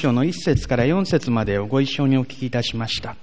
章の1節から4節までをご一緒にお聞きいたしました。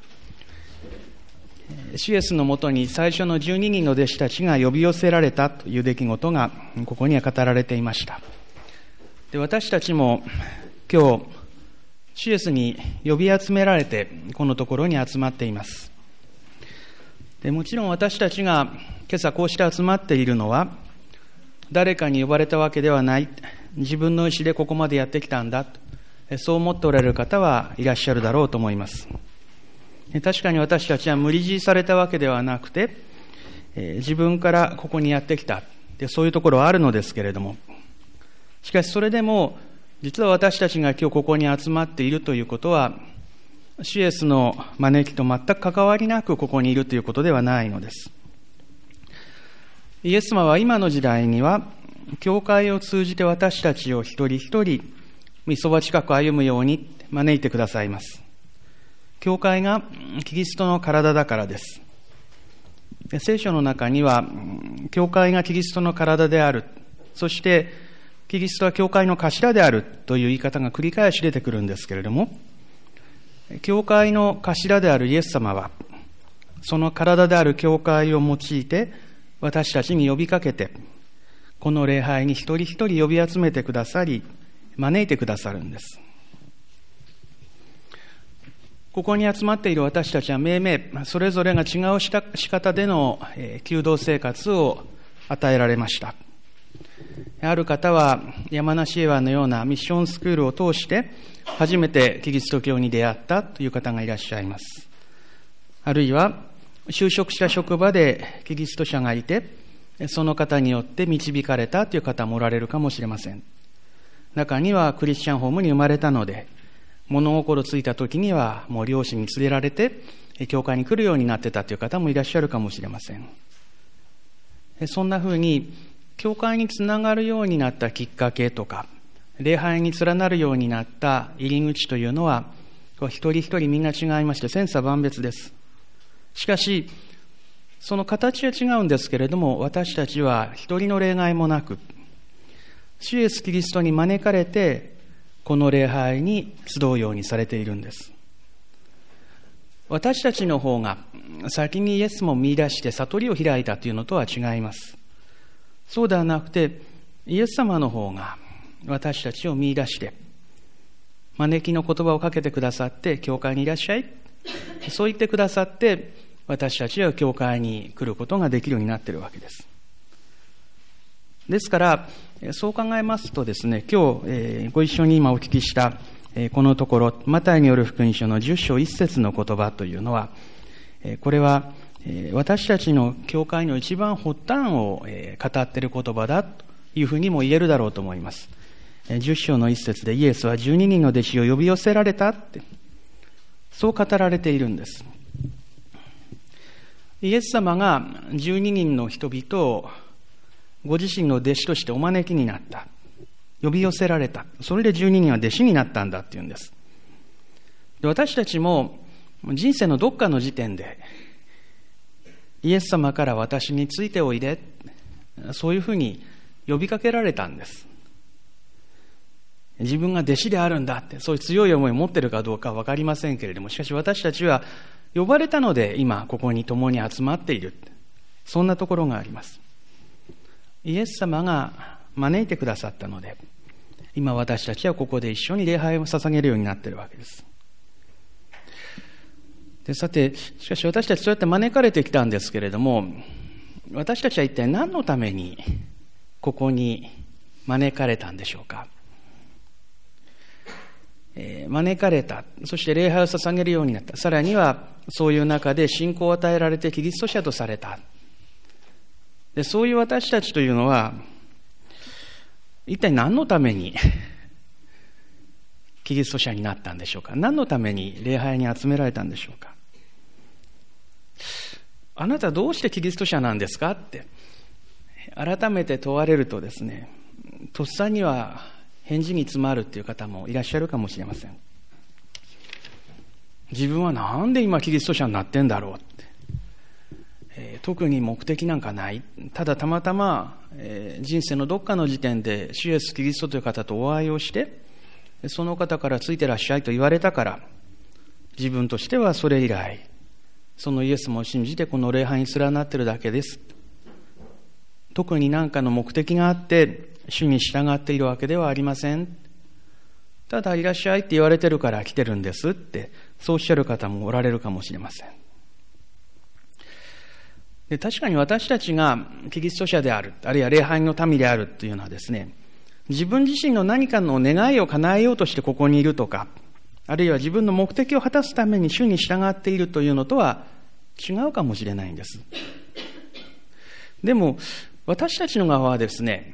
主イエスのもとに最初の12人の弟子たちが呼び寄せられたという出来事がここには語られていました。で、私たちも今日主イエスに呼び集められてこのところに集まっています。で、もちろん私たちが今朝こうして集まっているのは誰かに呼ばれたわけではない、自分の意思でここまでやってきたんだと、そう思っておられる方はいらっしゃるだろうと思います。確かに私たちは無理強いされたわけではなくて、自分からここにやってきた、そういうところはあるのですけれども、しかしそれでも実は私たちが今日ここに集まっているということは、主イエスの招きと全く関わりなくここにいるということではないのです。イエス様は今の時代には教会を通じて私たちを一人一人御そば近く歩むように招いてくださいます。教会がキリストの体だからです。聖書の中には教会がキリストの体である、そしてキリストは教会の頭であるという言い方が繰り返し出てくるんですけれども、教会の頭であるイエス様はその体である教会を用いて私たちに呼びかけて、この礼拝に一人一人呼び集めてくださり、招いてくださるんです。ここに集まっている私たちは命名、それぞれが違う仕方での求道生活を与えられました。ある方は山梨英和のようなミッションスクールを通して初めてキリスト教に出会ったという方がいらっしゃいます。あるいは就職した職場でキリスト者がいて、その方によって導かれたという方もおられるかもしれません。中にはクリスチャンホームに生まれたので、物心ついた時にはもう両親に連れられて教会に来るようになってたという方もいらっしゃるかもしれません。そんな風に教会につながるようになったきっかけとか、礼拝に連なるようになった入り口というのは一人一人みんな違いまして千差万別です。しかしその形は違うんですけれども、私たちは一人の例外もなく主イエスキリストに招かれてこの礼拝に集うようにされているんです。私たちの方が先にイエスも見出して悟りを開いたというのとは違います。そうではなくて、イエス様の方が私たちを見出して招きの言葉をかけてくださって、教会にいらっしゃい、そう言ってくださって、私たちは教会に来ることができるようになっているわけです。ですからそう考えますとですね、今日、ご一緒に今お聞きした、このところマタイによる福音書の10章1節の言葉というのは、これは、私たちの教会の一番発端を、語っている言葉だというふうにも言えるだろうと思います。10章の1節でイエスは12人の弟子を呼び寄せられたって、そう語られているんです。イエス様が12人の人々をご自身の弟子としてお招きになった。呼び寄せられた。それで12人は弟子になったんだっていうんです。で、私たちも人生のどっかの時点で、イエス様から私についておいで、そういうふうに呼びかけられたんです。自分が弟子であるんだって、そういう強い思いを持っているかどうかは分かりませんけれども、しかし私たちは呼ばれたので今ここに共に集まっている。そんなところがあります。イエス様が招いてくださったので、今私たちはここで一緒に礼拝を捧げるようになっているわけです。で、さて、しかし私たちそうやって招かれてきたんですけれども、私たちは一体何のためにここに招かれたんでしょうか。招かれた、そして礼拝を捧げるようになった、さらにはそういう中で信仰を与えられてキリスト者とされた。で、そういう私たちというのは一体何のためにキリスト者になったんでしょうか。何のために礼拝に集められたんでしょうか。あなたどうしてキリスト者なんですかって改めて問われるとですね、とっさには返事に詰まるっていう方もいらっしゃるかもしれません。自分はなんで今キリスト者になってんだろうって、特に目的なんかない、ただたまたま、人生のどっかの時点で主イエスキリストという方とお会いをして、 その方からついてらっしゃいと言われたから、自分としてはそれ以来、そのイエス様を信じてこの礼拝に連なっているだけです。特に何かの目的があって、主に従っているわけではありません。ただいらっしゃいって言われてるから来てるんですって、そうおっしゃる方もおられるかもしれません。で、確かに私たちがキリスト者である、あるいは礼拝の民であるというのはですね、自分自身の何かの願いを叶えようとしてここにいるとか、あるいは自分の目的を果たすために主に従っているというのとは違うかもしれないんです。でも私たちの側はですね、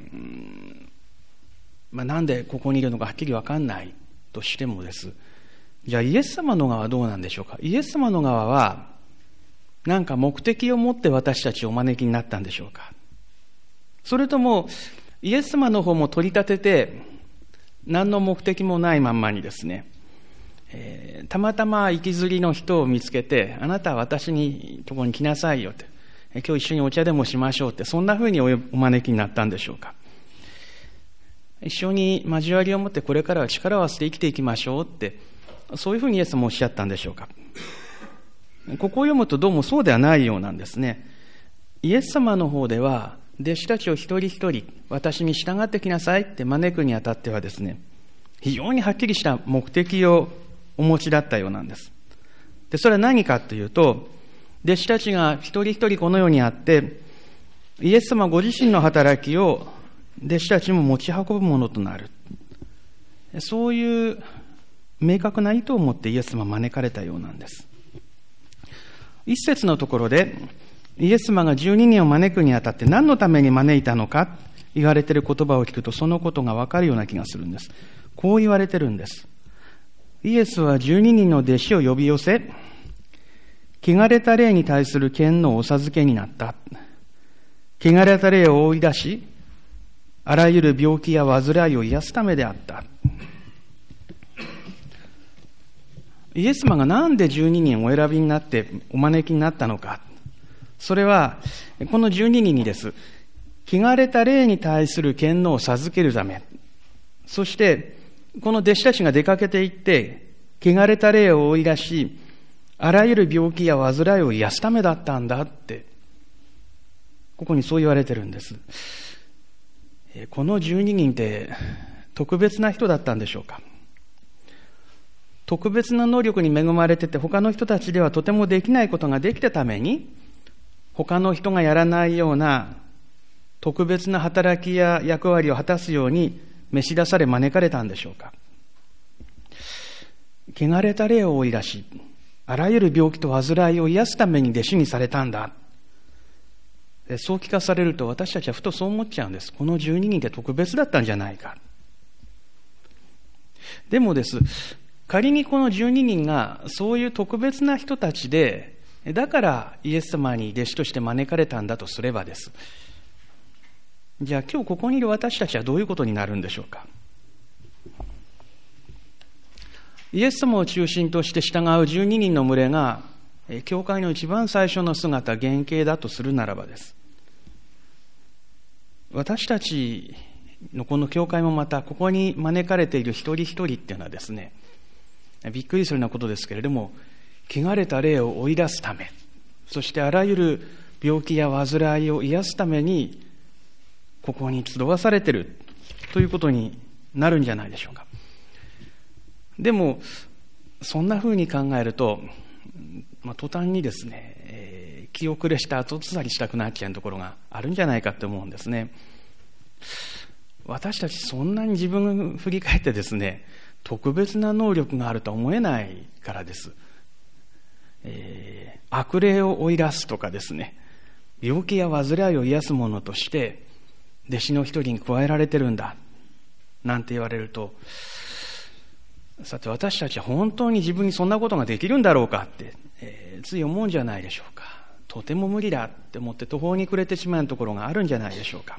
なんでここにいるのかはっきり分かんないとしてもです。じゃあイエス様の側はどうなんでしょうか。イエス様の側は何か目的を持って私たちをお招きになったんでしょうか。それともイエス様の方も取り立てて何の目的もないまんまにですね、たまたま行きずりの人を見つけて、あなたは私にところに来なさいよって、今日一緒にお茶でもしましょうって、そんな風にお招きになったんでしょうか。一緒に交わりを持ってこれからは力を合わせて生きていきましょうって、そういうふうにイエス様おっしゃったんでしょうか。ここを読むとどうもそうではないようなんですね。イエス様の方では弟子たちを一人一人私に従ってきなさいって招くにあたってはですね、非常にはっきりした目的をお持ちだったようなんです。で、それは何かというと、弟子たちが一人一人この世にあって、イエス様ご自身の働きを弟子たちも持ち運ぶものとなる。そういう明確な意図を持ってイエス様は招かれたようなんです。一節のところで、イエス様が12人を招くにあたって何のために招いたのか言われている言葉を聞くと、そのことが分かるような気がするんです。こう言われてるんです。イエスは12人の弟子を呼び寄せ、汚れた霊に対する権能をお授けになった。汚れた霊を追い出し、あらゆる病気や患いを癒すためであった。イエス様がなんで12人をお選びになってお招きになったのか。それは、この12人にです。汚れた霊に対する権能を授けるため。そして、この弟子たちが出かけていって、汚れた霊を追い出し、あらゆる病気や患いを癒すためだったんだって、ここにそう言われてるんです。この12人って特別な人だったんでしょうか。特別な能力に恵まれてて、他の人たちではとてもできないことができたために、他の人がやらないような特別な働きや役割を果たすように召し出され招かれたんでしょうか。汚れた霊を追い出し、あらゆる病気と患いを癒すために弟子にされたんだ。そう聞かされると私たちはふとそう思っちゃうんです。この12人って特別だったんじゃないか。でもです、仮にこの12人がそういう特別な人たちで、だからイエス様に弟子として招かれたんだとすればです。じゃあ今日ここにいる私たちはどういうことになるんでしょうか。イエス様を中心として従う12人の群れが、教会の一番最初の姿、原型だとするならばです。私たちのこの教会もまた、ここに招かれている一人一人っていうのはですね、びっくりするようなことですけれども、汚れた霊を追い出すため、そしてあらゆる病気や患いを癒すために、ここに集わされているということになるんじゃないでしょうか。でもそんな風に考えると、途端にですね、気遅れした後ずさりしたくなっちゃうところがあるんじゃないかと思うんですね。私たちそんなに自分を振り返ってですね、特別な能力があるとは思えないからです。悪霊を追い出すとかですね、病気や患いを癒すものとして弟子の一人に加えられてるんだなんて言われると、さて私たちは本当に自分にそんなことができるんだろうかって、つい思うんじゃないでしょうか。とても無理だって思って途方に暮れてしまうところがあるんじゃないでしょうか。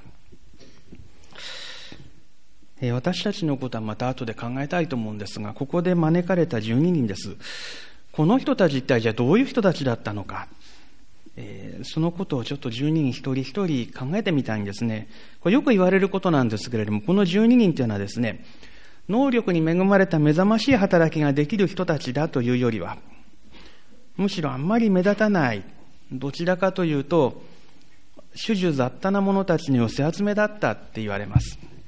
私たちのことはまた後で考えたいと思うんですが、ここで招かれた12人です。この人たち一体じゃあどういう人たちだったのか、そのことをちょっと12人一人一人考えてみたいんですね。これよく言われることなんですけれども、この12人というのはですね、 能力に恵まれた目覚ましい働きができる人たちだというよりは、むしろあんまり目立たない、どちらかというと種々雑多な者たちの寄せ集めだったって言われます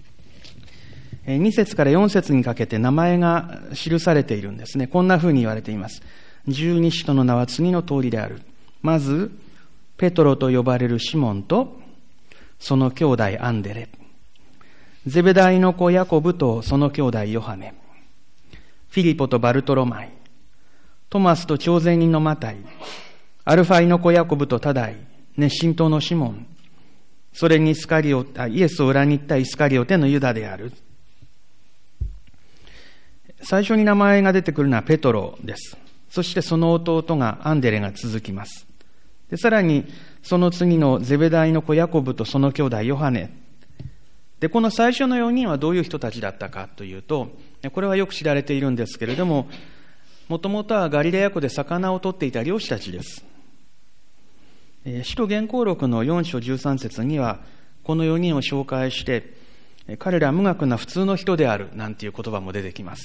。2節から4節にかけて名前が記されているんですね。こんな風に言われています。十二使徒の名は次の通りである。まずペトロと呼ばれるシモンとその兄弟アンデレ、ゼベダイの子ヤコブとその兄弟ヨハネ、フィリポとバルトロマイ、トマスと徴税人のマタイ、アルファイの子ヤコブとタダイ、熱心党のシモン、それにイエスを裏に行ったイスカリオテのユダである。最初に名前が出てくるのはペトロです。そしてその弟がアンデレが続きます。で、さらにその次のゼベダイの子ヤコブとその兄弟ヨハネ。で、この最初の4人はどういう人たちだったかというと、これはよく知られているんですけれども、もともとはガリレヤ湖で魚を取っていた漁師たちです。使徒言行録の4章13節にはこの4人を紹介して、彼らは無学な普通の人であるなんていう言葉も出てきます。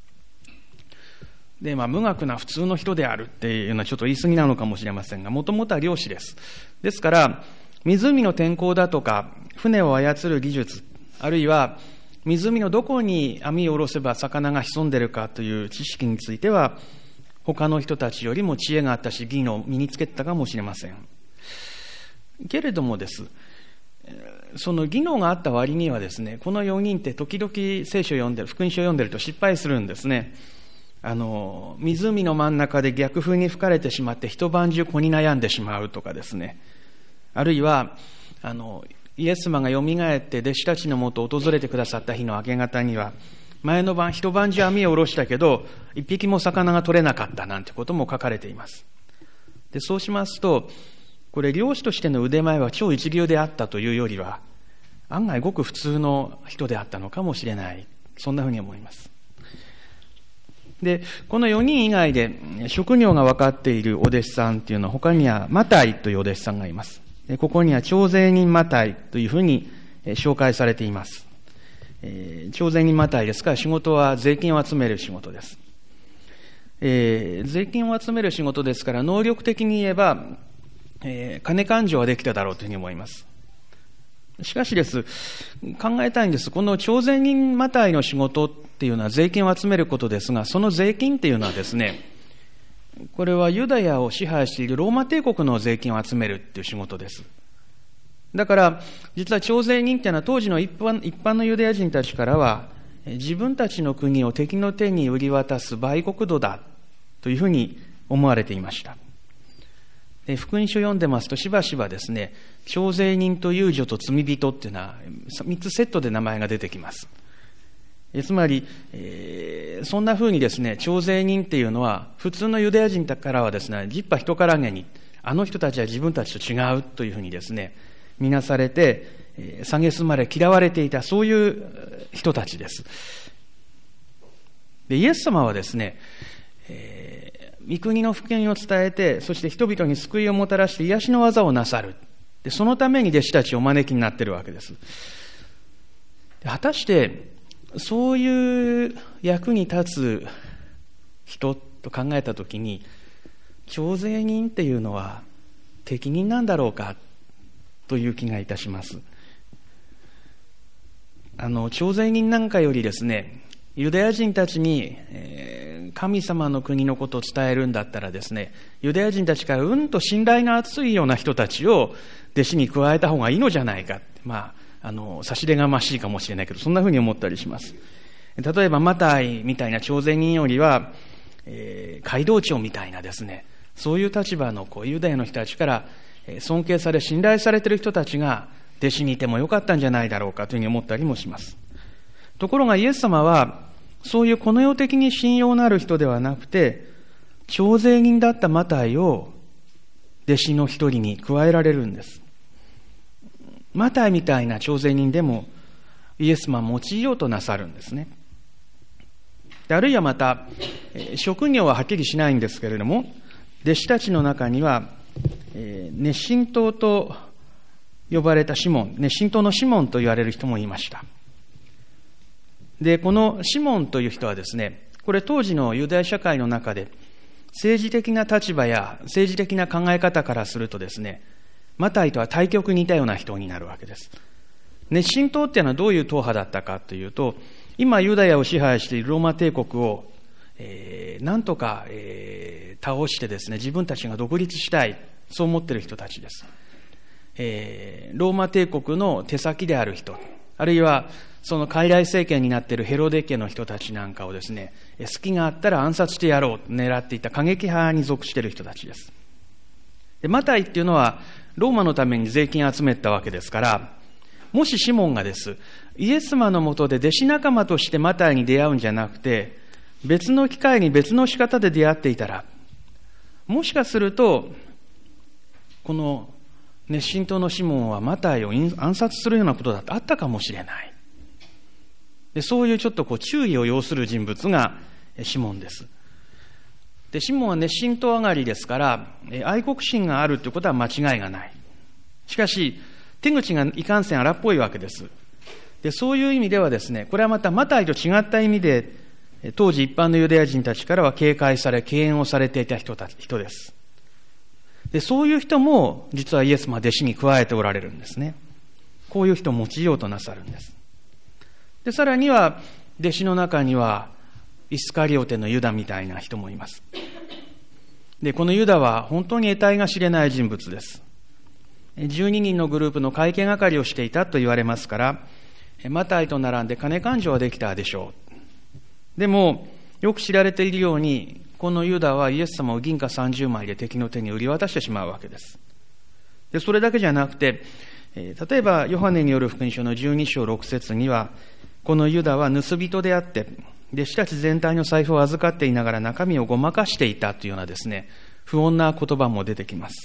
で、無学な普通の人であるっていうのはちょっと言い過ぎなのかもしれませんが、もともとは漁師です。ですから湖の天候だとか船を操る技術、あるいは湖のどこに網を下ろせば魚が潜んでいるかという知識については他の人たちよりも知恵があったし技能を身につけてたかもしれません。けれどもです、その技能があった割にはですね、この4人って時々聖書を読んでる、福音書を読んでると失敗するんですね。湖の真ん中で逆風に吹かれてしまって一晩中子に悩んでしまうとかですね、あるいはイエス様がよみがえって弟子たちのもとを訪れてくださった日の明け方には前の晩一晩中網を下ろしたけど一匹も魚が取れなかったなんてことも書かれています。で、そうしますとこれ漁師としての腕前は超一流であったというよりは案外ごく普通の人であったのかもしれない、そんなふうに思います。で、この4人以外で職業が分かっているお弟子さんっていうのは他にはマタイというお弟子さんがいます。で、ここには徴税人マタイというふうに紹介されています。徴税人マタイですから仕事は税金を集める仕事です。税金を集める仕事ですから能力的に言えば、金勘定はできただろうというふうに思います。しかしです、考えたいんです。この徴税人マタイの仕事っていうのは税金を集めることですが、その税金っていうのはですね、これはユダヤを支配しているローマ帝国の税金を集めるっていう仕事です。だから実は徴税人っていうのは当時の一般のユダヤ人たちからは自分たちの国を敵の手に売り渡す売国奴だというふうに思われていました。福音書を読んでますとしばしばですね、徴税人と遊女と罪人っていうのは3つセットで名前が出てきます。つまり、そんな風にですね、徴税人っていうのは普通のユダヤ人からはですね、十把人からげにあの人たちは自分たちと違うというふうにですね見なされて、蔑まれ嫌われていた、そういう人たちです。で、イエス様はですね、御国の福音を伝えて、そして人々に救いをもたらして癒しの技をなさる。で、そのために弟子たちをお招きになっているわけです。果たしてそういう役に立つ人と考えたときに、徴税人っていうのは適任なんだろうかという気がいたします。徴税人なんかよりですね、ユダヤ人たちに、神様の国のことを伝えるんだったらですね、ユダヤ人たちからうんと信頼の厚いような人たちを弟子に加えた方がいいのじゃないか。差し出がましいかもしれないけど、そんなふうに思ったりします。例えばマタイみたいな徴税人よりは、街道長みたいなですね、そういう立場のユダヤの人たちから尊敬され信頼されている人たちが弟子にいてもよかったんじゃないだろうかというふうに思ったりもします。ところがイエス様はそういうこの世的に信用のある人ではなくて、徴税人だったマタイを弟子の一人に加えられるんです。マタイみたいな徴税人でもイエス様は用いようとなさるんですね。あるいはまた職業ははっきりしないんですけれども、弟子たちの中には熱心党と呼ばれたシモン、熱心党のシモンと言われる人もいました。 で、このシモンという人はですね、これ当時のユダヤ社会の中で、政治的な立場や政治的な考え方からするとですね、マタイとは対極に似たような人になるわけです。熱心党っていうのはどういう党派だったかというと、今ユダヤを支配しているローマ帝国を、なんとか、倒してですね、自分たちが独立したい、そう思っている人たちです。ローマ帝国の手先である人、あるいはその傀儡政権になっているヘロデ家の人たちなんかをですね、隙があったら暗殺してやろうと狙っていた過激派に属している人たちです。で、マタイっていうのはローマのために税金を集めたわけですから、もしシモンがです、イエス様のもとで弟子仲間としてマタイに出会うんじゃなくて、別の機会に別の仕方で出会っていたら、もしかすると、この熱心党のシモンはマタイを暗殺するようなことだってあったかもしれない。で、そういうちょっと注意を要する人物がシモンです。で、シモンは熱心党上がりですから、愛国心があるということは間違いがない。しかし、手口がいかんせん荒っぽいわけです。で、そういう意味ではですね、これはまたマタイと違った意味で、当時一般のユダヤ人たちからは警戒され、敬遠をされていた人です。で、そういう人も実はイエス様は弟子に加えておられるんですね。こういう人を用いようとなさるんです。で、さらには弟子の中にはイスカリオテのユダみたいな人もいます。で、このユダは本当に得体が知れない人物です。12人のグループの会計係をしていたと言われますから、マタイと並んで金勘定はできたでしょう。でも、よく知られているように、このユダはイエス様を銀貨30枚で敵の手に売り渡してしまうわけです。で、それだけじゃなくて、例えばヨハネによる福音書の12章6節には、このユダは盗人であって、弟子たち全体の財布を預かっていながら中身をごまかしていたというようなですね、不穏な言葉も出てきます。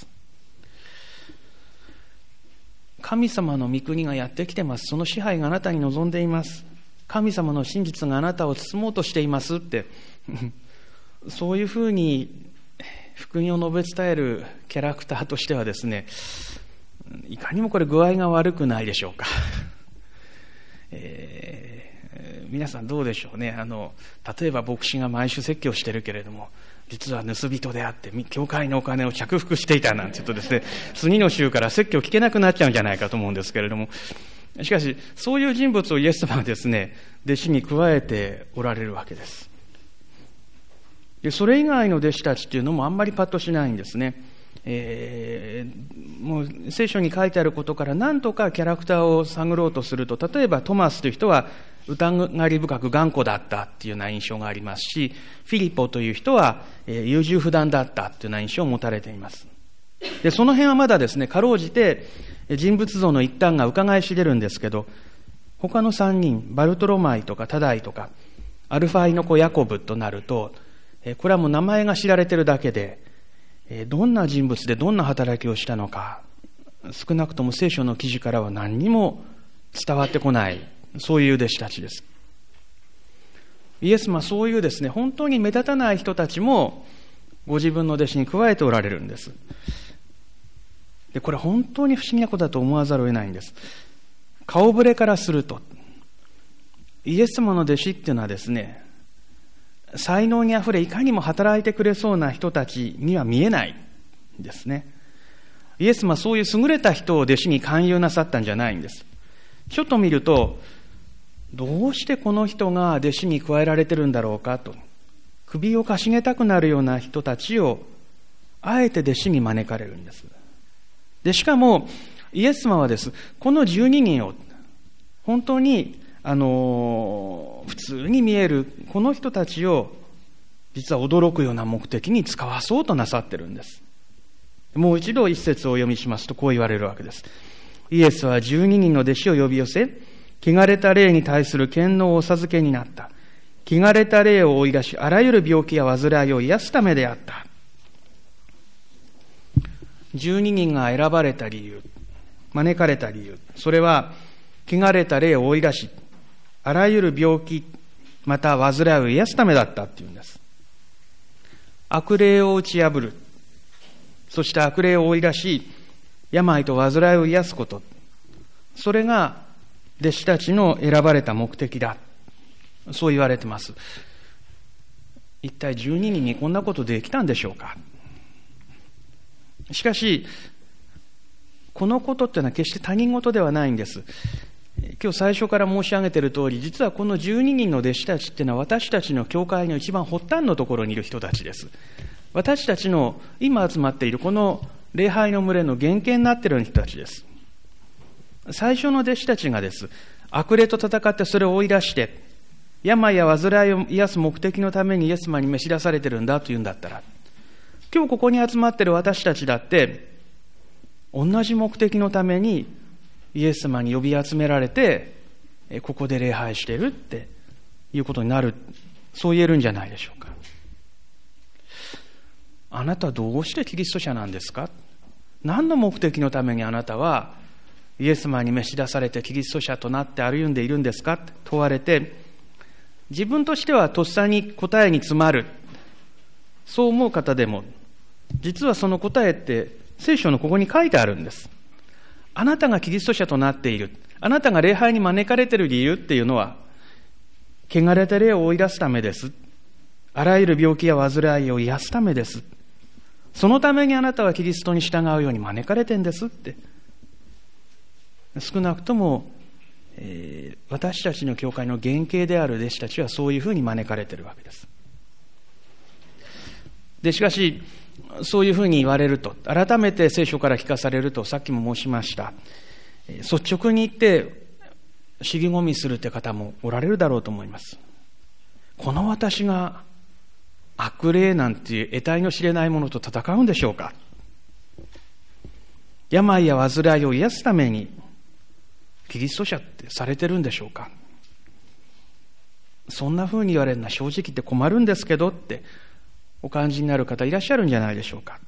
神様の御国がやってきてます。その支配があなたに望んでいます。神様の真実があなたを包もうとしていますってそういうふうに福音を述べ伝えるキャラクターとしてはですね、いかにもこれ具合が悪くないでしょうか。皆さんどうでしょうね。例えば牧師が毎週説教してるけれども、実は盗人であって教会のお金を着服していたなんて言うとですね、次の週から説教聞けなくなっちゃうんじゃないかと思うんですけれども、しかしそういう人物をイエス様はですね、弟子に加えておられるわけです。で、それ以外の弟子たちっていうのもあんまりパッとしないんですね。もう聖書に書いてあることから何とかキャラクターを探ろうとすると、例えばトマスという人は疑り深く頑固だったっていうような印象がありますし、フィリポという人は優柔不断だったっていうような印象を持たれています。で、その辺はまだですね、かろうじて人物像の一端が伺い知れるんですけど、他の3人、バルトロマイとかタダイとかアルファイの子ヤコブとなると、これはもう名前が知られているだけで、どんな人物でどんな働きをしたのか、少なくとも聖書の記事からは何にも伝わってこない、そういう弟子たちです。イエス様はそういうですね、本当に目立たない人たちもご自分の弟子に加えておられるんです。で、これ本当に不思議なことだと思わざるを得ないんです。顔ぶれからすると、イエス様の弟子っていうのはですね、才能にあふれいかにも働いてくれそうな人たちには見えないんですね。イエス様はそういう優れた人を弟子に勧誘なさったんじゃないんです。ちょっと見ると、どうしてこの人が弟子に加えられてるんだろうかと、首をかしげたくなるような人たちをあえて弟子に招かれるんです。で、しかもイエス様はです、この12人を本当に普通に見えるこの人たちを実は驚くような目的に使わそうとなさってるんです。もう一度一節をお読みしますとこう言われるわけです。イエスは12人の弟子を呼び寄せ、汚れた霊に対する権能をお授けになった。汚れた霊を追い出し、あらゆる病気や患いを癒すためであった。12人が選ばれた理由、招かれた理由、それは汚れた霊を追い出し、あらゆる病気、また患いを癒すためだったっていうんです。悪霊を打ち破る。そして悪霊を追い出し、病と患いを癒すこと。それが弟子たちの選ばれた目的だ。 そう言われてます。一体12人にこんなことできたんでしょうか。しかし、このことっていうのは決して他人事ではないんです。今日最初から申し上げている通り、実はこの12人の弟子たちっていうのは私たちの教会の一番発端のところにいる人たちです。私たちの今集まっているこの礼拝の群れの原型になっている人たちです。最初の弟子たちがです、悪霊と戦ってそれを追い出して、病や患いを癒す目的のためにイエス様に召し出されているんだというんだったら、今日ここに集まっている私たちだって、同じ目的のためにイエス様に呼び集められて、ここで礼拝しているっていうことになる、そう言えるんじゃないでしょうか。あなたはどうしてキリスト者なんですか？何の目的のためにあなたはイエス様に召し出されてキリスト者となって歩んでいるんですかって問われて、自分としてはとっさに答えに詰まる、そう思う方でも、実はその答えって聖書のここに書いてあるんです。あなたがキリスト者となっている、あなたが礼拝に招かれている理由っていうのは、汚れた霊を追い出すためです。あらゆる病気や患いを癒すためです。そのためにあなたはキリストに従うように招かれてんですって。少なくとも、私たちの教会の原型である弟子たちはそういうふうに招かれているわけです。で、しかし、そういうふうに言われると、改めて聖書から聞かされると、さっきも申しました。率直に言って、尻込みするって方もおられるだろうと思います。この私が悪霊なんていう得体の知れないものと戦うんでしょうか。病や患いを癒すためにキリスト者ってされてるんでしょうか。そんなふうに言われるのは正直言って困るんですけどってお感じになる方いらっしゃるんじゃないでしょうか。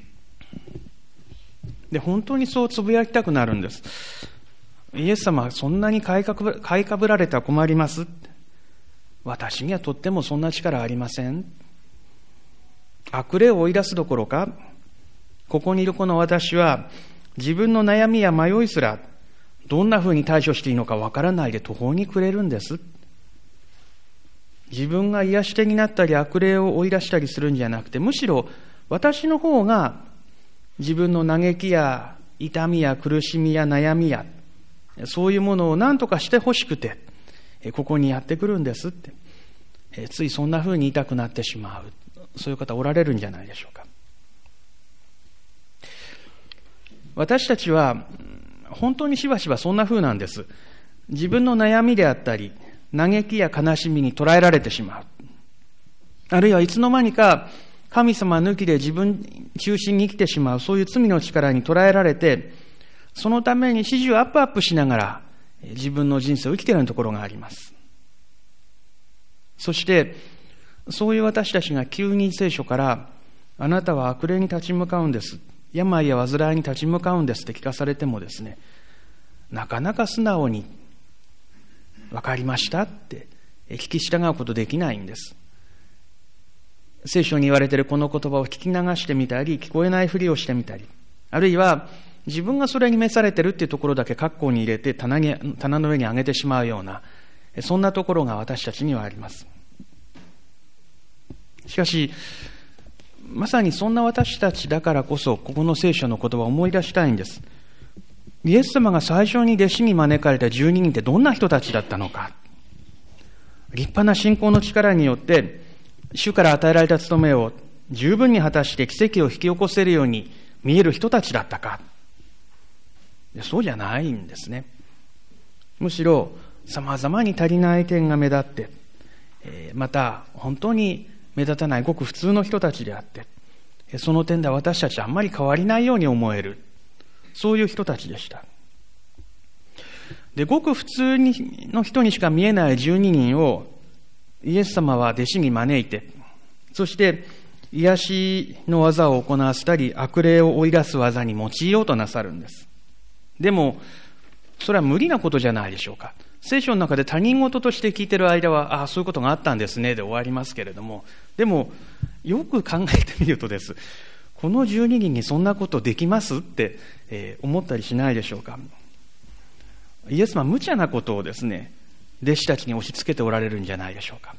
で、本当にそうつぶやきたくなるんです。イエス様はそんなに買いかぶられては困ります。私にはとってもそんな力ありません。悪霊を追い出すどころか、ここにいるこの私は自分の悩みや迷いすらどんなふうに対処していいのかわからないで途方に暮れるんです。自分が癒し手になったり悪霊を追い出したりするんじゃなくて、むしろ私の方が自分の嘆きや痛みや苦しみや悩みやそういうものを何とかしてほしくてここにやってくるんですって、ついそんなふうに言いたくなってしまう、そういう方おられるんじゃないでしょうか。私たちは本当にしばしばそんなふうなんです。自分の悩みであったり嘆きや悲しみに捉えられてしまう。あるいはいつの間にか神様抜きで自分中心に生きてしまう、そういう罪の力に捉えられて、そのために始終アップしながら自分の人生を生きているところがあります。そしてそういう私たちが急に聖書からあなたは悪霊に立ち向かうんです、病や患いに立ち向かうんですって聞かされてもですね、なかなか素直に分かりましたって聞き従うことできないんです。聖書に言われているこの言葉を聞き流してみたり、聞こえないふりをしてみたり、あるいは自分がそれに召されているっていうところだけ括弧に入れて棚の上に上げてしまうような、そんなところが私たちにはあります。しかしまさにそんな私たちだからこそ、ここの聖書の言葉を思い出したいんです。イエス様が最初に弟子に招かれた12人ってどんな人たちだったのか。立派な信仰の力によって主から与えられた務めを十分に果たして奇跡を引き起こせるように見える人たちだったか。そうじゃないんですね。むしろ様々に足りない点が目立って、また本当に目立たないごく普通の人たちであって、その点では私たちはあんまり変わりないように思える、そういう人たちでした。で、ごく普通の人にしか見えない12人をイエス様は弟子に招いて、そして癒しの技を行わせたり悪霊を追い出す技に用いようとなさるんです。でもそれは無理なことじゃないでしょうか。聖書の中で他人事として聞いている間は、ああそういうことがあったんですねで終わりますけれども、でもよく考えてみるとです、この12人にそんなことできますって、思ったりしないでしょうか。イエス様は無茶なことをですね、 弟子たちに押し付けておられるんじゃないでしょうか。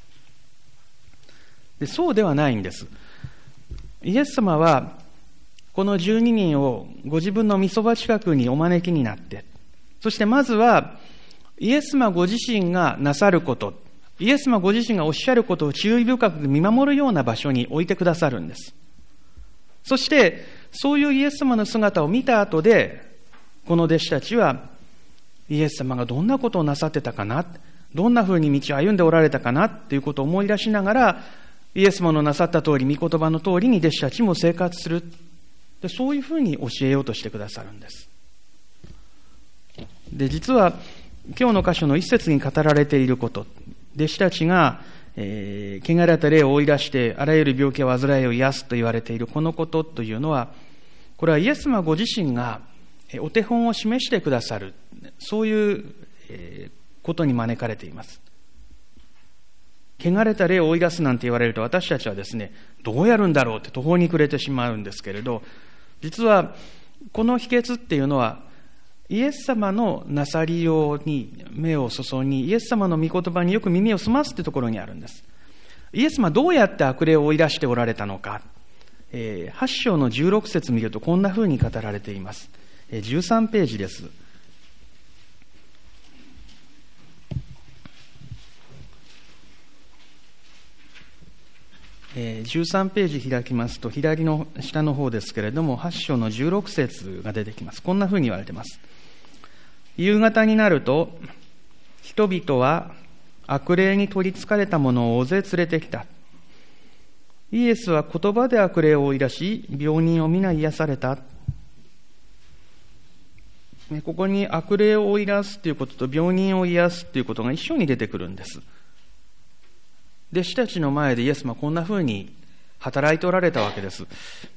で、そうではないんです。イエス様はこの12人をご自分の御そば近くにお招きになって、そしてまずはイエス様ご自身がなさること、イエス様ご自身がおっしゃることを注意深く見守るような場所に置いてくださるんです。そしてそういうイエス様の姿を見た後で、この弟子たちはイエス様がどんなことをなさってたかな、どんなふうに道を歩んでおられたかなということを思い出しながら、イエス様のなさった通り、御言葉の通りに弟子たちも生活する。で、そういうふうに教えようとしてくださるんです。で、実は今日の箇所の一節に語られていること、弟子たちが、汚れた霊を追い出してあらゆる病気や患いを癒すと言われているこのことというのは、これはイエス様ご自身がお手本を示してくださる、そういうことに招かれています。汚れた霊を追い出すなんて言われると、私たちはですね、どうやるんだろうって途方に暮れてしまうんですけれど、実はこの秘訣っていうのは、イエス様のなさりように目を注ぎ、イエス様の御言葉によく耳を澄ますというところにあるんです。イエス様はどうやって悪霊を追い出しておられたのか、8章の16節見るとこんなふうに語られています。13ページです。13ページ開きますと、左の下の方ですけれども、8章の16節が出てきます。こんなふうに言われています。夕方になると、人々は悪霊に取りつかれた者を大勢連れてきた。イエスは言葉で悪霊を追い出し、病人を皆癒された。ここに悪霊を追い出すということと病人を癒すということが一緒に出てくるんです。弟子たちの前でイエス様はこんなふうに働いておられたわけです。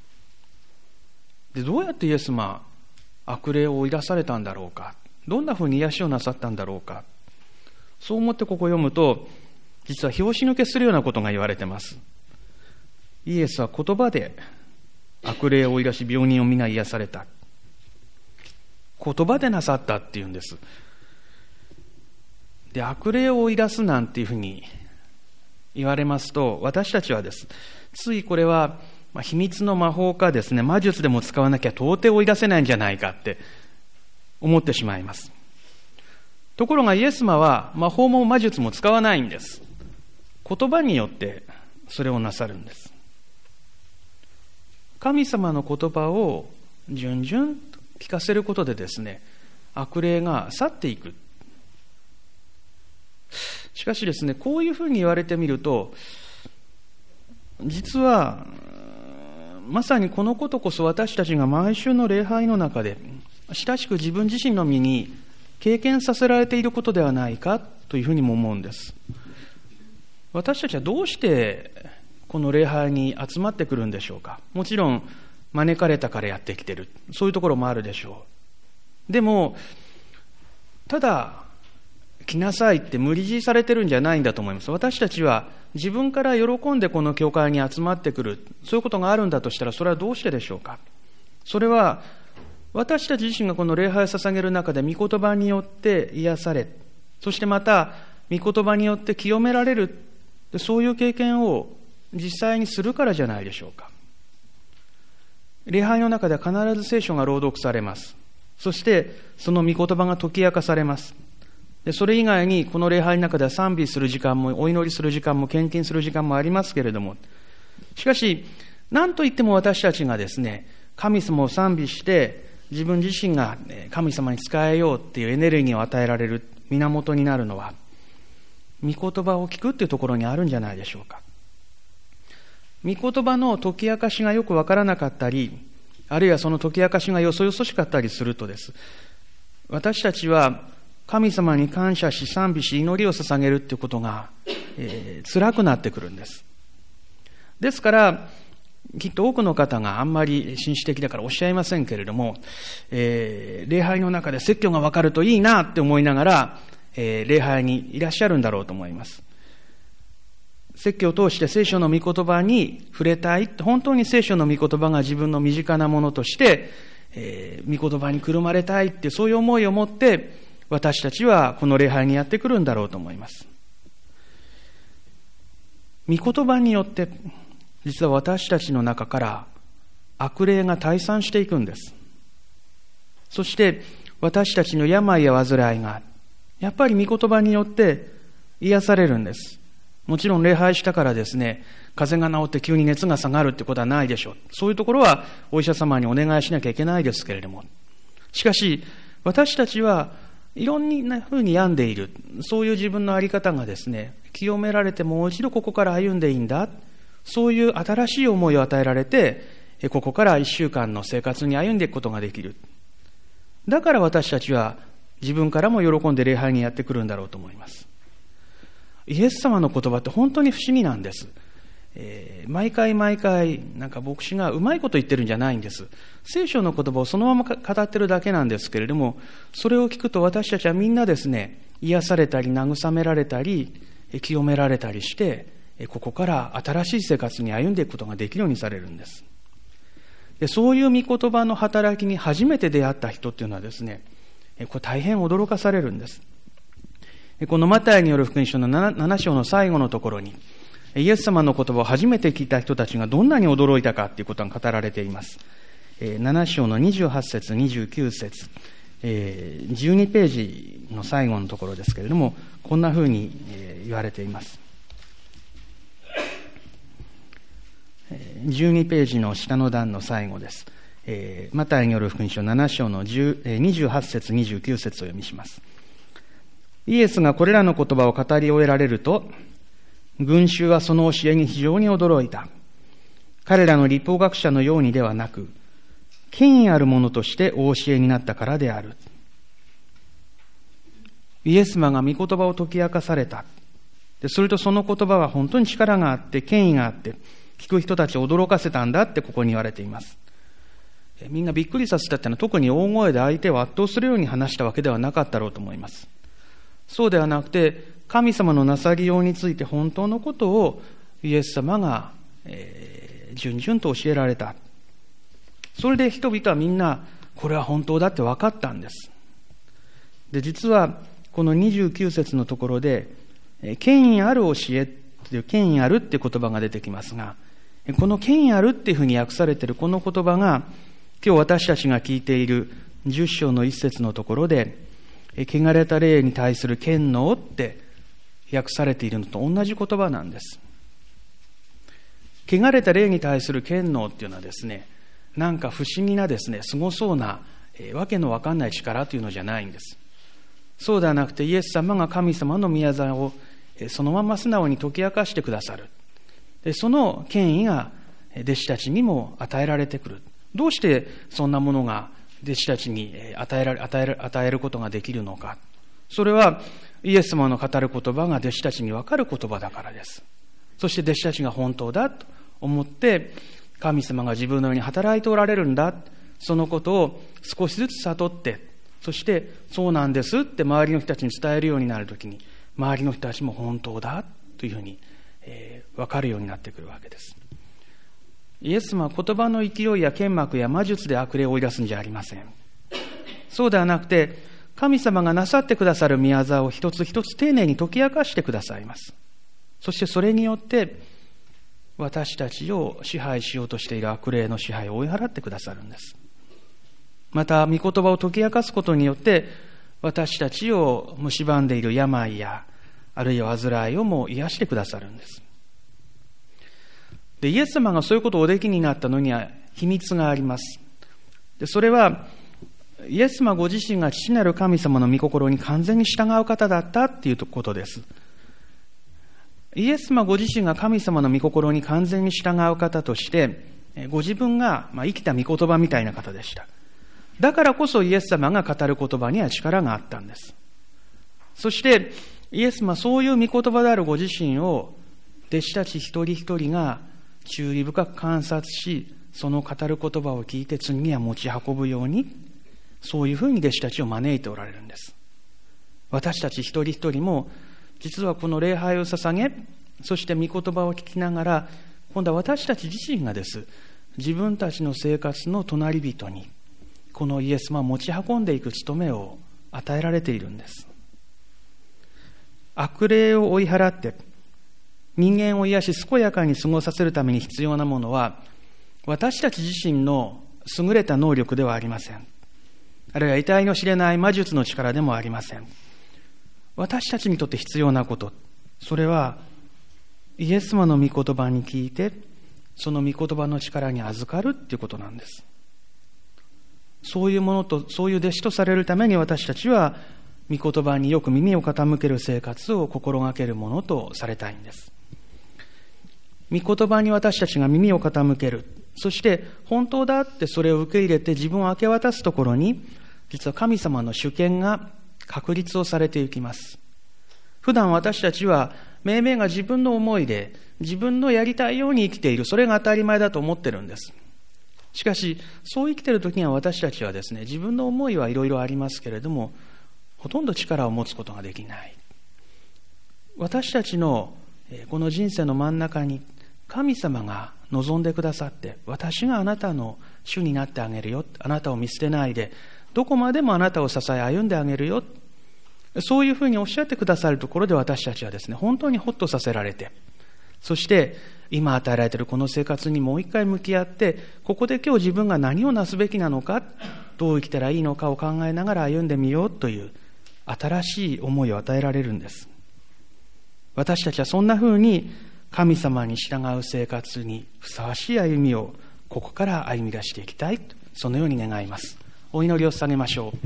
で、どうやってイエス様は悪霊を追い出されたんだろうか、どんなふうに癒しをなさったんだろうか、そう思ってここを読むと、実は拍子抜けするようなことが言われています。イエスは言葉で悪霊を追い出し病人を皆癒された。言葉でなさったっていうんです。で、悪霊を追い出すなんていうふうに言われますと、私たちはです、ついこれは秘密の魔法かですね、魔術でも使わなきゃ到底追い出せないんじゃないかって思ってしまいます。ところがイエス様は魔法も魔術も使わないんです。言葉によってそれをなさるんです。神様の言葉を順々と聞かせることでですね、悪霊が去っていく。しかしですね、こういうふうに言われてみると、実はまさにこのことこそ私たちが毎週の礼拝の中で親しく自分自身の身に経験させられていることではないかというふうにも思うんです。私たちはどうしてこの礼拝に集まってくるんでしょうか。もちろん招かれたからやってきている、そういうところもあるでしょう。でもただ来なさいって無理強いされてるんじゃないんだと思います。私たちは自分から喜んでこの教会に集まってくる、そういうことがあるんだとしたら、それはどうしてでしょうか。それは私たち自身がこの礼拝を捧げる中で御言葉によって癒され、そしてまた御言葉によって清められる、そういう経験を実際にするからじゃないでしょうか。礼拝の中では必ず聖書が朗読されます。そしてその御言葉が解き明かされます。で、それ以外にこの礼拝の中では賛美する時間もお祈りする時間も献金する時間もありますけれども、しかし何といっても私たちがですね、神様を賛美して自分自身が神様に仕えようっていうエネルギーを与えられる源になるのは、御言葉を聞くっていうところにあるんじゃないでしょうか。御言葉の解き明かしがよくわからなかったり、あるいはその解き明かしがよそよそしかったりするとです、私たちは神様に感謝し賛美し祈りを捧げるっていうことが、辛くなってくるんです。ですからきっと多くの方があんまり紳士的だからおっしゃいませんけれども、礼拝の中で説教が分かるといいなって思いながら、礼拝にいらっしゃるんだろうと思います。説教を通して聖書の御言葉に触れたい、本当に聖書の御言葉が自分の身近なものとして、御言葉にくるまれたいって、そういう思いを持って私たちはこの礼拝にやってくるんだろうと思います。御言葉によって実は私たちの中から悪霊が退散していくんです。そして私たちの病や患いがやっぱり御言葉によって癒されるんです。もちろん礼拝したからですね、風邪が治って急に熱が下がるってことはないでしょう。そういうところはお医者様にお願いしなきゃいけないですけれども、しかし私たちはいろんなふうに病んでいる、そういう自分の在り方がですね、清められてもう一度ここから歩んでいいんだ、そういう新しい思いを与えられて、ここから1週間の生活に歩んでいくことができる。だから私たちは自分からも喜んで礼拝にやってくるんだろうと思います。イエス様の言葉って本当に不思議なんです。毎回なんか牧師がうまいこと言ってるんじゃないんです。聖書の言葉をそのまま語ってるだけなんですけれども、それを聞くと私たちはみんなですね、癒されたり慰められたり清められたりして、ここから新しい生活に歩んでいくことができるようにされるんです。で、そういう御言葉の働きに初めて出会った人っていうのはですね、これ大変驚かされるんです。このマタイによる福音書の 7章の最後のところに、イエス様の言葉を初めて聞いた人たちがどんなに驚いたかということが語られています。7章の28節、29節、12ページの最後のところですけれども、こんなふうに言われています。12ページの下の段の最後です。マタイによる福音書7章の28節、29節を読みします。イエスがこれらの言葉を語り終えられると、群衆はその教えに非常に驚いた。彼らの律法学者のようにではなく、権威あるものとしてお教えになったからである。イエス様が御言葉を解き明かされた。するとその言葉は本当に力があって、権威があって、聞く人たちを驚かせたんだってここに言われています。みんなびっくりさせたってのは特に大声で相手を圧倒するように話したわけではなかったろうと思います。そうではなくて、神様のなさりようについて本当のことをイエス様が、順々と教えられた。それで人々はみんなこれは本当だって分かったんです。で、実はこの29節のところで権威ある教えっていう権威あるっていう言葉が出てきますが、この権威あるっていうふうに訳されているこの言葉が今日私たちが聞いている10章の1節のところで、汚れた霊に対する権能って訳されているのと同じ言葉なんです。汚れた霊に対する権能っていうのはですね、なんか不思議なですね、すごそうな、わけのわかんない力というのじゃないんです。そうではなくて、イエス様が神様の御業をそのまま素直に解き明かしてくださる。で、その権威が弟子たちにも与えられてくる。どうしてそんなものが弟子たちに与えることができるのか。それはイエス様の語る言葉が弟子たちに分かる言葉だからです。そして弟子たちが本当だと思って神様が自分のように働いておられるんだ、そのことを少しずつ悟って、そしてそうなんですって周りの人たちに伝えるようになるときに、周りの人たちも本当だというふうに、分かるようになってくるわけです。イエス様は言葉の勢いや剣幕や魔術で悪霊を追い出すんじゃありません。そうではなくて、神様がなさってくださる御業を一つ一つ丁寧に解き明かしてくださいます。そしてそれによって私たちを支配しようとしている悪霊の支配を追い払ってくださるんです。また御言葉を解き明かすことによって私たちを蝕んでいる病やあるいは患いをも癒してくださるんです。で、イエス様がそういうことをおできになったのには秘密があります。で、それはイエス様ご自身が父なる神様の御心に完全に従う方だったっていうことです。イエス様ご自身が神様の御心に完全に従う方として、ご自分が生きた御言葉みたいな方でした。だからこそイエス様が語る言葉には力があったんです。そしてイエス様はそういう御言葉であるご自身を弟子たち一人一人が注意深く観察し、その語る言葉を聞いて次には持ち運ぶように、そういうふうに弟子たちを招いておられるんです。私たち一人一人も実はこの礼拝を捧げ、そして御言葉を聞きながら、今度は私たち自身がです、自分たちの生活の隣人にこのイエス様を持ち運んでいく務めを与えられているんです。悪霊を追い払って人間を癒し健やかに過ごさせるために必要なものは、私たち自身の優れた能力ではありません。あるいは得体の知れない魔術の力でもありません。私たちにとって必要なこと、それはイエス様の御言葉に聞いて、その御言葉の力に預かるということなんです。そういうものと、そういう弟子とされるために、私たちは御言葉によく耳を傾ける生活を心がけるものとされたいんです。御言葉に私たちが耳を傾ける、そして本当だってそれを受け入れて自分を明け渡すところに、実は神様の主権が確立をされていきます。普段私たちは命名が自分の思いで自分のやりたいように生きている、それが当たり前だと思ってるんです。しかしそう生きている時には、私たちはですね、自分の思いはいろいろありますけれども、ほとんど力を持つことができない。私たちのこの人生の真ん中に神様が望んでくださって、私があなたの主になってあげるよ、あなたを見捨てないでどこまでもあなたを支え歩んであげるよ、そういうふうにおっしゃってくださるところで、私たちはですね、本当にホッとさせられて、そして今与えられているこの生活にもう一回向き合って、ここで今日自分が何をなすべきなのか、どう生きたらいいのかを考えながら歩んでみようという新しい思いを与えられるんです。私たちはそんなふうに神様に従う生活にふさわしい歩みをここから歩み出していきたい、そのように願います。お祈りを捧げましょう。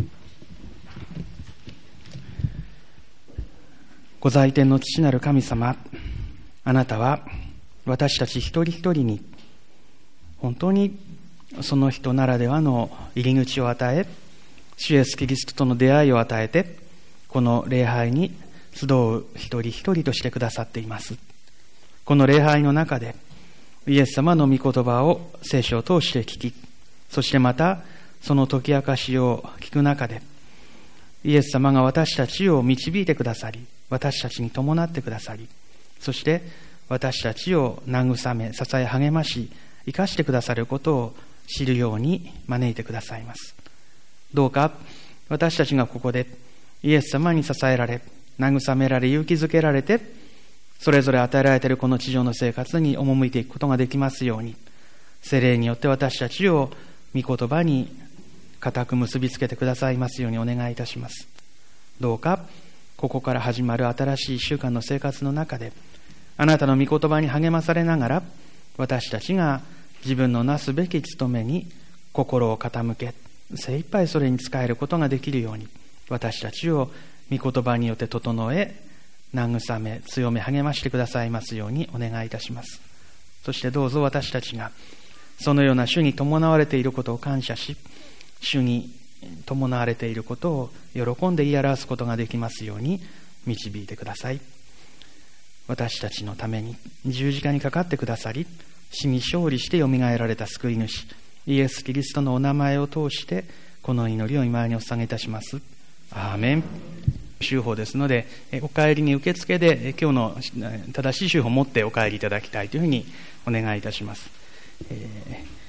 ご在天の父なる神様、あなたは私たち一人一人に本当にその人ならではの入り口を与え、主イエスキリストとの出会いを与えて、この礼拝に集う一人一人としてくださっています。この礼拝の中でイエス様の御言葉を聖書を通して聞き、そしてまたその解き明かしを聞く中で、イエス様が私たちを導いてくださり、私たちに伴ってくださり、そして私たちを慰め、支え、励まし、生かしてくださることを知るように招いてくださいます。どうか私たちがここでイエス様に支えられ、慰められ、勇気づけられて、それぞれ与えられているこの地上の生活に赴いていくことができますように、聖霊によって私たちを御言葉に固く結びつけてくださいますようにお願いいたします。どうかここから始まる新しい1週間の生活の中で、あなたの御言葉に励まされながら、私たちが自分のなすべき務めに心を傾け、精一杯それに仕えることができるように、私たちを御言葉によって整え、慰め、強め、励ましてくださいますようにお願いいたします。そしてどうぞ私たちがそのような主に伴われていることを感謝し、主に伴われていることを喜んで言い表すことができますように導いてください。私たちのために十字架にかかってくださり、死に勝利してよみがえられた救い主イエス・キリストのお名前を通してこの祈りを今にお捧げいたします。アーメン。週報ですので、お帰りに受付で今日の正しい週報を持ってお帰りいただきたいというふうにお願いいたします。